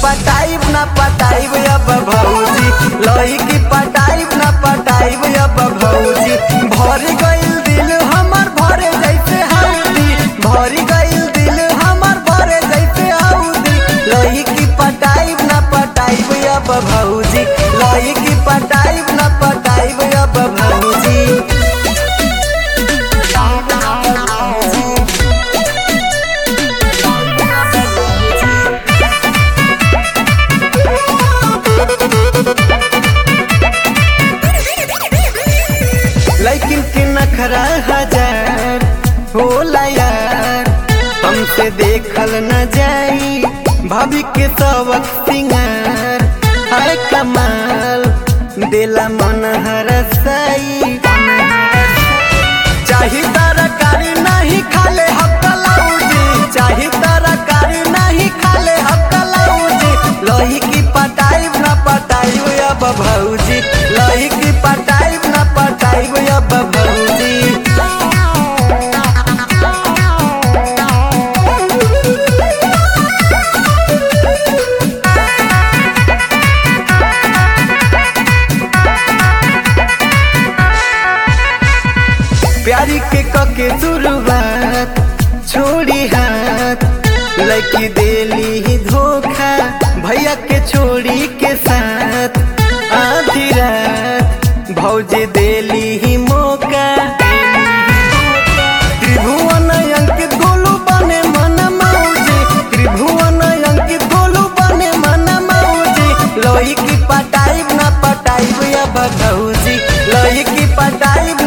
पटाइब ना पटाइब अब भौजी, लही की पटाइब ना पटाइब अब भौजी। भर गइल दिल हमर भरे जैसे हल्दी, भर गइल दिल हमर भरे जैसे हल्दी। लही की पटाइब ना पटाइब अब भौजी, लही की पटाइब ना पटाइब अब भौजी। लेकिन के नखरा हजार होला यार, हमसे देखल न जाई भाभी के सबक सिंगार। हाय कमाल दिला मन हरसाई, चाही तरकारी नहीं खाले हकलाउजी, चाही तरकारी नहीं खाले हकलाउजी। लही की पटाइब ना पटाइब अब भौजी, लही की पटाइब ना पटाइब अब भौजी। प्यारी के कके शुरुआत छोड़ी हाथ, लड़की देली ही धोखा भैया के छोड़ी के साथ। आधी रात भौजी देली ही मौका, त्रिभुवन अंकित गोलू बने मन मौजी, त्रिभुवन अंकित गोलू बने मन मौजी। लही की पटाइब ना पटाइब अब भौजी, लही की पटाइब